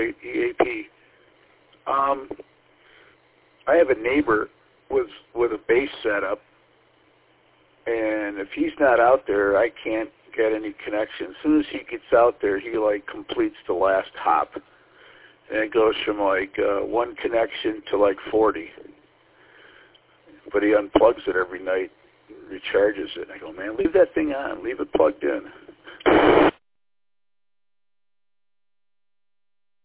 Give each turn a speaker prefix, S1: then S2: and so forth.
S1: EAP. I have a neighbor with a base setup, and if he's not out there, I can't get any connection. As soon as he gets out there, he like completes the last hop, and it goes from like one connection to like 40. But he unplugs it every night, recharges it. And I go, man, leave that thing on, leave it plugged in.